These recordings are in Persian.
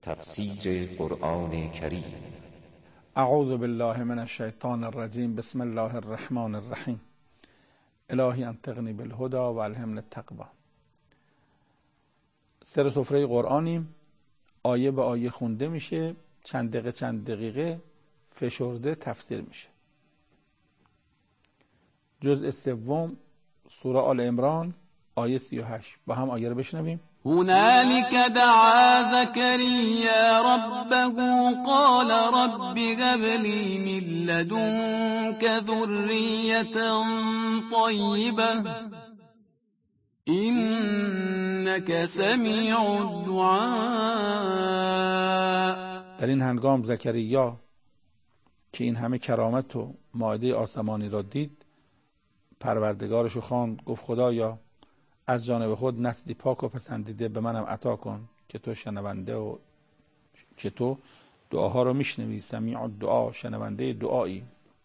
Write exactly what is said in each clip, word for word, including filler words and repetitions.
تفسیر قرآن کریم. اعوذ بالله من الشیطان الرجیم. بسم الله الرحمن الرحیم. الهی انطقنی بالهدی و الهمنی التقوی. سر سفره قرآنیم، آیه به آیه خونده میشه، چند دقیقه چند دقیقه فشرده تفسیر میشه. جزء سوم سوره آل عمران آیه سی و هشت. با هم آیه رو بشنویم. هنالك دعا زكريا ربه قال رب هب لي من لدنك ذرية طيبة إنك سميع الدعاء. در این هنگام زکریا که این همه کرامت و مائده آسمانی را دید، پروردگارشو خواند، گفت خدایا از جانب خود نسلی پاک و پسندیده به منم عطا کن که تو شنونده و که تو دعاها رو میشنوی، سمیع الدعا، شنونده دعایی.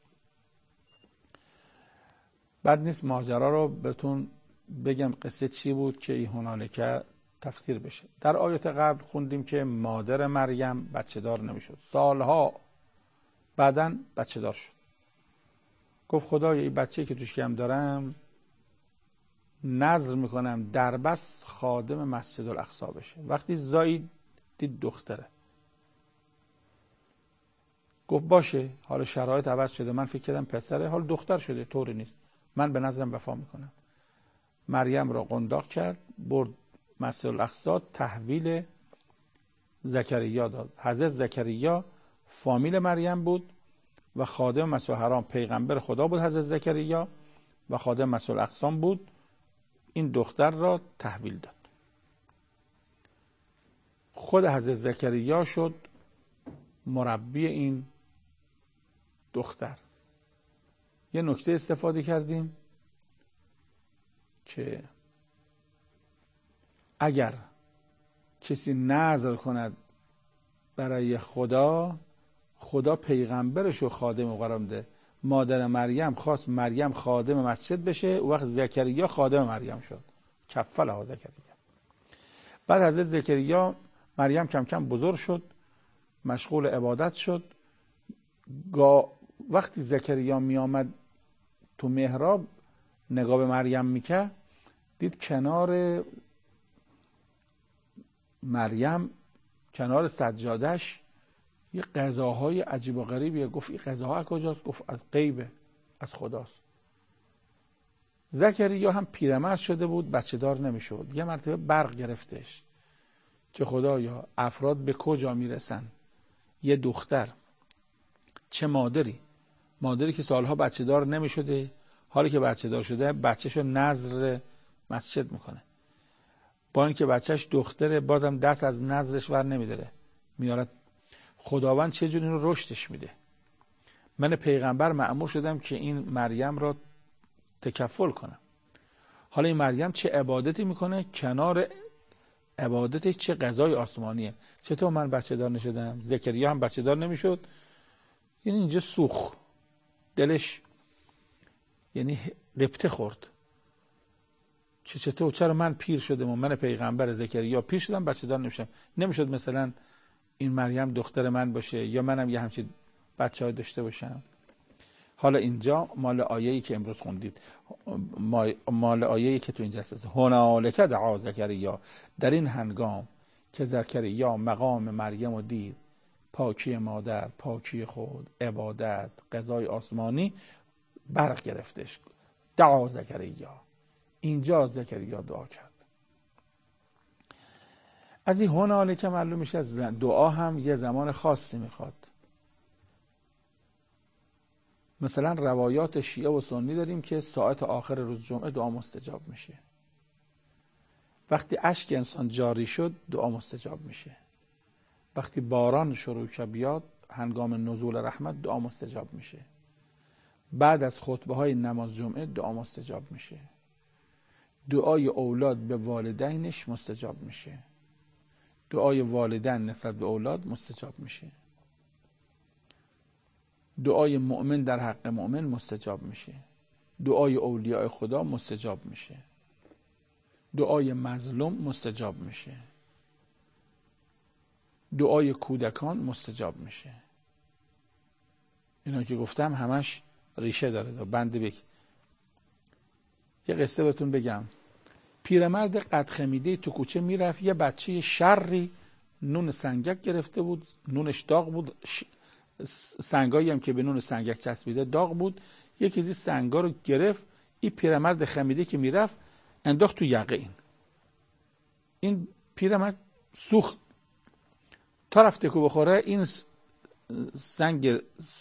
بد نیست ماجرا رو بهتون بگم قصه چی بود که این هنالک تفسیر بشه. در آیات قبل خوندیم که مادر مریم بچه دار نمیشد، سالها بعدن بچه دار شد. گفت خدایا این بچه که تو شکم دارم نظر میکنم در بس خادم مسجد الاقصی بشه. وقتی زایید دید دختره، گفت باشه، حالا شرایط عوض شده، من فکر کردم پسره، حالا دختر شده، طوری نیست، من به نظرم وفا میکنم. مریم را قنداق کرد، برد مسجد الاقصی، تحویل زکریا داد. حضرت زکریا فامیل مریم بود و خادم مسجد الحرام، پیغمبر خدا بود حضرت زکریا و خادم مسجد الاقصی بود. این دختر را تحویل داد. خود حضرت زکریا شد مربی این دختر. یه نکته استفاده کردیم که اگر کسی نذر کند برای خدا، خدا پیغمبرش رو خادم قرار میده. مادر مریم خواست مریم خادم مسجد بشه، او وقت زکریا خادم مریم شد، کفلها زکریا. بعد حضرت زکریا مریم کم کم بزرگ شد، مشغول عبادت شد. وقتی زکریا می آمد تو محراب نگاه به مریم میکرد، دید کنار مریم، کنار سجادش، یه غذاهای عجیب و غریبیه. گفت این غذاها از کجاست؟ گفت از غیبه، از خداست. زکریا هم پیرمرد شده بود، بچه دار نمیشد. یه مرتبه برق گرفتش که خدایا افراد به کجا میرسن؟ یه دختر، چه مادری، مادری که سالها بچه دار نمیشده، حالی که بچه دار شده بچهشو نذر مسجد میکنه. با اینکه بچهش دختره بازم دست از نذرش ور نمیداره، میارد. خداوند چه جوری اینو رشدش میده. من پیغمبر مأمور شدم که این مریم را تکفل کنم. حالا این مریم چه عبادتی میکنه، کنار عبادتش چه غذای آسمانیه. چطور من بچه دار نشدم؟ زکریا هم بچه دار نمیشد. یعنی اینجا سوخ دلش، یعنی قبطه خورد. چه چطور چرا من پیر شدم و من پیغمبر زکریا پیر شدم بچه دار نمیشم؟ نمیشد مثلا این مریم دختر من باشه یا منم یه همچین بچه های داشته باشم؟ حالا اینجا مال آیه‌ای که امروز خوندید، مال آیه‌ای که تو اینجا هست. هنالک دعا زکریا، در این هنگام که زکریا مقام مریم رو دید، پاکی مادر، پاکی خود، عبادت، غذای آسمانی، برق گرفتش. دعا زکریا، اینجا زکریا دعا کرد. از این هنالک معلوم میشه از دعا هم یه زمان خاصی میخواد. مثلا روایات شیعه و سنی داریم که ساعت آخر روز جمعه دعا مستجاب میشه. وقتی اشک انسان جاری شد دعا مستجاب میشه. وقتی باران شروع که بیاد، هنگام نزول رحمت، دعا مستجاب میشه. بعد از خطبه های نماز جمعه دعا مستجاب میشه. دعای اولاد به والدینش مستجاب میشه. دعای والدین نسبت به اولاد مستجاب میشه. دعای مؤمن در حق مؤمن مستجاب میشه. دعای اولیاء خدا مستجاب میشه. دعای مظلوم مستجاب میشه. دعای کودکان مستجاب میشه. اینا که گفتم همش ریشه داره. دا بند بک یه قصه بهتون بگم. پیرمرد قد خمیده تو کوچه میرفت، یه بچه شری نون سنگک گرفته بود، نونش داغ بود، ش... سنگایی هم که به نون سنگک چسبیده داغ بود. یکی از این سنگا رو گرفت، این پیرمرد خمیده که میرفت انداخت تو یقه این. این پیرمرد سوخت، تا رفت تکو بخوره این سنگ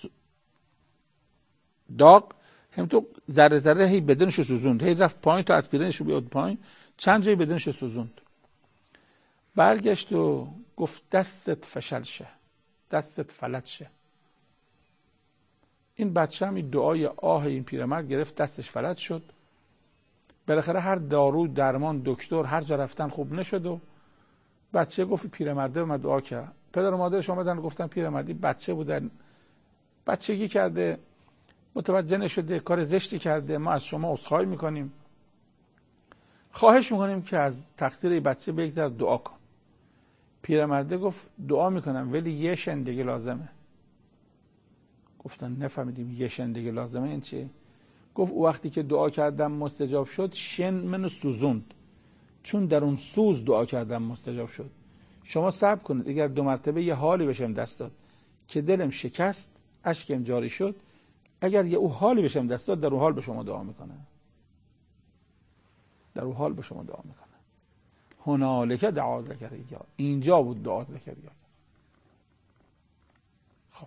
داغ هم تو ذره ذره هی بدنش رو سوزوند، هی رفت پایین تا از پیرنش رو بیاد پایین، چند جایی بدنش رو سوزوند. برگشت و گفت دستت فشل شه، دستت فلج شه. این بچه هم این دعای آه این پیرمرد گرفت، دستش فلج شد. بالاخره هر دارو درمان دکتر هر جا رفتن خوب نشد و بچه گفت پیرمرده اومد دعا کرد. پدر و مادرش اومدن گفتن پیرمردی بچه بودن، بچگی کرده، متوجه نشده، کار زشتی کرده، ما از شما عذرخواهی میکنیم، خواهش میکنیم که از تقصیر بچه بگذر، دعا کن. پیرمرده گفت دعا میکنم ولی یه شن دیگه لازمه. گفتن نفهمیدیم یه شن دیگه لازمه این چیه؟ گفت او وقتی که دعا کردم مستجاب شد، شن منو سوزوند، چون در اون سوز دعا کردم مستجاب شد. شما صبر کنید، اگر دو مرتبه یه حالی بشم دست داد که دلم شکست، اشکم جاری شد، اگر یه او حالی بشم دست داد، در اون حال به شما دعا میکنه، در اون حال به شما دعا میکنه. هنالک دعا زکریا، اینجا بود دعا زکریا. خب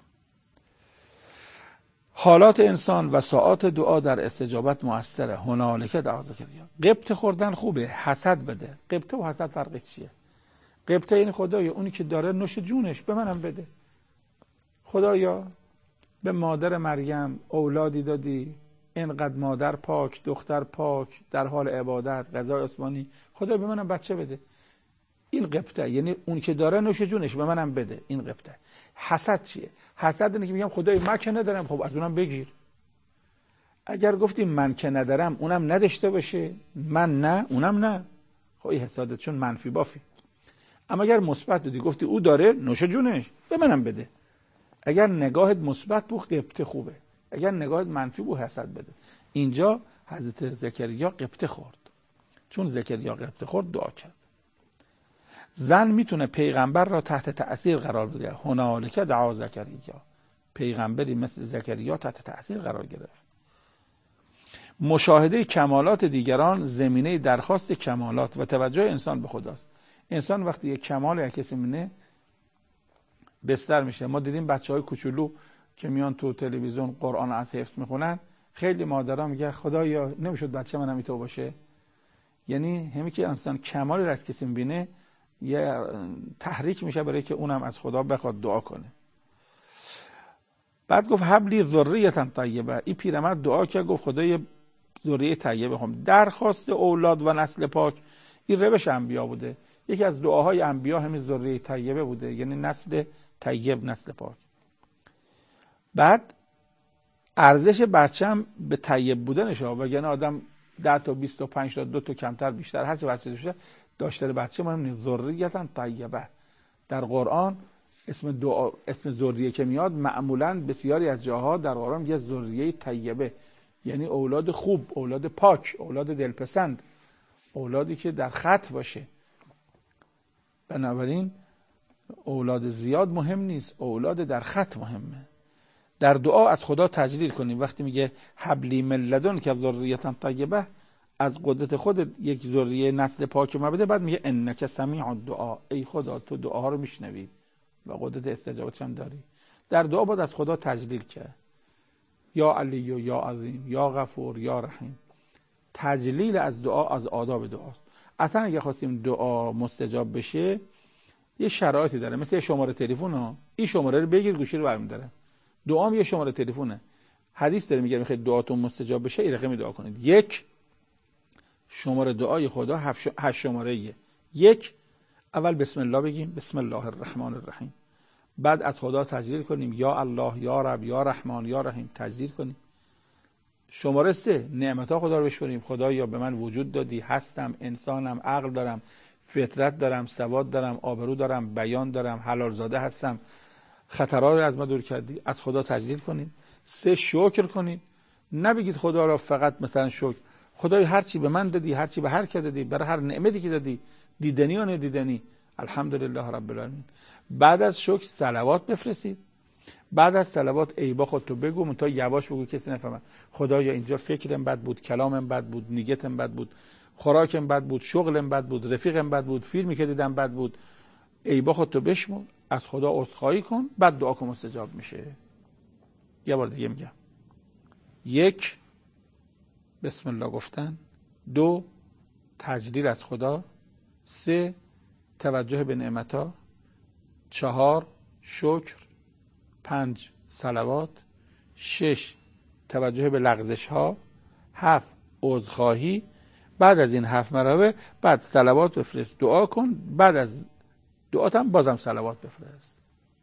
حالات انسان و ساعات دعا در استجابت مؤثره. هنالک دعا زکریا. قبطه خوردن خوبه، حسد بده. قبطه و حسد فرقش چیه؟ قبطه این خدایا اونی که داره نوش جونش به منم بده. خدایا به مادر مریم اولادی دادی، اینقدر مادر پاک، دختر پاک، در حال عبادت، غذای آسمانی، خدا به منم بچه بده. این قبطه، یعنی اون که داره نوش جونش به منم بده. این قبطه. حسد چیه؟ حسد اینه که میگم خدای من که ندارم، خب از اونم بگیر. اگر گفتیم من که ندارم اونم نداشته باشه، من نه اونم نه، خب این حسادت، چون منفی بافی. اما اگر مثبت دادی گفتی او داره نوش جونش به منم بده، اگر نگاهت مثبت بود قبطه خوبه، اگر نگاهت منفی بود حسد بده. اینجا حضرت زکریا قبطه خورد، چون زکریا قبطه خورد دعا کرد. زن میتونه پیغمبر را تحت تأثیر قرار بده. هنالک دعا زکریا، پیغمبری مثل زکریا تحت تأثیر قرار گرفت. مشاهده کمالات دیگران زمینه درخواست کمالات و توجه انسان به خداست. انسان وقتی یک کمال یک کسی میبینه بستر میشه. ما دیدیم بچهای کوچولو که میان تو تلویزیون قرآن از حفظ میخونن، خیلی مادرها میگه خدایا نمیشد بچه منم اینطور باشه. یعنی همین که انسان کمالی را از کسی میبینه یه تحریک میشه برای که اونم از خدا بخواد دعا کنه. بعد گفت حبلی ذریه طیبه. این پیرمرد دعا کرد، گفت خدای ذریه طیبه هم. درخواست اولاد و نسل پاک این روش انبیا بوده. یکی از دعاهای انبیا همین ذریه طیبه بوده، یعنی نسل طیب، نسل پاک. بعد ارزش بچه‌م به طیب بودنشه، وگرنه آدم ده تا بیست تا پنج تا دو تا کمتر بیشتر هر چه بچه داشته داشته بچه مهم ذریه طیبه. در قرآن اسم دعا، اسم ذریه که میاد معمولاً بسیاری از جاها در قرآن میگه ذریه طیبه، یعنی اولاد خوب، اولاد پاک، اولاد دلپسند، اولادی که در خط باشه. بنابراین اولاد زیاد مهم نیست، اولاد در خط مهمه. در دعا از خدا تجلیل کنیم. وقتی میگه حبلی من لدن که ذریه طیبه، از قدرت خودت یک ذریه نسل پاک ما بده. بعد میگه انک سمیع الدعا، ای خدا تو دعاها رو میشنوی و قدرت استجابتش هم داری. در دعا باید از خدا تجلیل کرد. یا علی و یا عظیم، یا غفور، یا رحیم. تجلیل از دعا از آداب دعاست. اصلا اگه خواستیم دعا مستجاب بشه یه شرایطی داره، مثل یه شماره تلفن ها، این شماره رو بگیر گوشی رو برمی‌داره. دعا هم یه شماره تلفنه. حدیث داره میگه میخواید دعاتون مستجاب بشه این رقمی دعا کنید. یک، شماره دعای خدا هشت شماره ایه. یک، اول بسم الله بگیم، بسم الله الرحمن الرحیم. بعد از خدا تجلیل کنیم، یا الله، یا رب، یا رحمان، یا رحیم، تجلیل کنیم. شماره سه، نعمتها خدا رو بشمریم. خدایا به من وجود دادی، هستم، انسانم، عقل دارم، فطرت دارم، سواد دارم، آبرو دارم، بیان دارم، حلال زاده هستم، خطرها رو از ما دور کردی. از خدا تجلیل کنید. سه، شکر کنید. نبگید خدا را فقط مثلا شکر، خدای هر چی به من دادی، هر چی به هر کی دادی، برای هر نعمتی که دادی، دیدنی و ندیدنی، الحمدلله رب العالمین. بعد از شکر صلوات بفرستید. بعد از صلوات عیبا خودتو بگو، منتها یواش بگو کسی نفهمه. خدایا اینجا فکرم بد بود، کلامم بد بود، نیتم بد بود، خوراکم بد بود، شغلم بد بود، رفیقم بد بود، فیلمی که دیدم بد بود. عیبا خودتو بشمر، از خدا عذرخواهی کن، بعد دعا کن مستجاب میشه. یه بار دیگه میگم. یک، بسم الله گفتن. دو، تجلیل از خدا. سه، توجه به نعمت‌ها. چهار، شکر. پنج، صلوات. شش، توجه به لغزش ها. هفت، عذرخواهی. بعد از این هفت مرحله بعد صلوات بفرست، دعا کن. بعد از دعات هم بازم صلوات بفرست.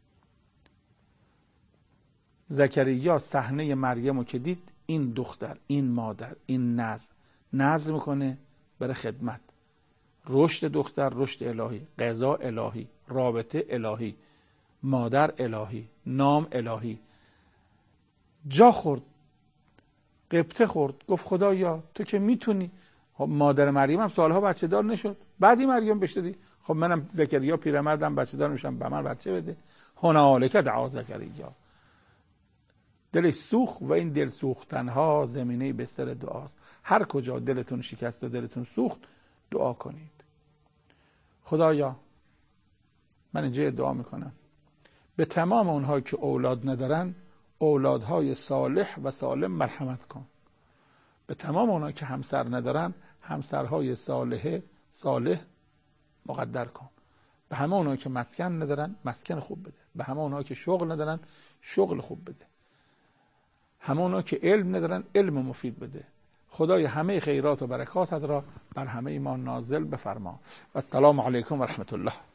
زکریا صحنه مریم رو که دید، این دختر، این مادر، این نظر نظر میکنه برای خدمت. رشد دختر رشد الهی، قضا الهی، رابطه الهی، مادر الهی، نام الهی. جا خورد، قبطه خورد، گفت خدایا تو که میتونی. خب مادر مریم هم سالها بچه دار نشد، بعدی مریم بهش دادی، خب منم زکریا پیرمردم بچه دار میشم، به من بچه بده. هنالک دعا زکریا. دلش سوخت و این دل سوختنها زمینه بستر دعاست. هر کجا دلتون شکست و دلتون سوخت دعا کنید. خدایا من اینجا دعا میکنم به تمام اونهایی که اولاد ندارن، اولادهای صالح و سالم مرحمت کن. به تمام اونهایی که همسر ندارن، همسرهای صالح صالح مقدر کن. به همه اونهایی که مسکن ندارن مسکن خوب بده. به همه اونهایی که شغل ندارن شغل خوب بده. همه اونهایی که علم ندارن علم مفید بده. خدای همه خیرات و برکاتت را بر همه ما نازل بفرما. و السلام علیکم و رحمت الله.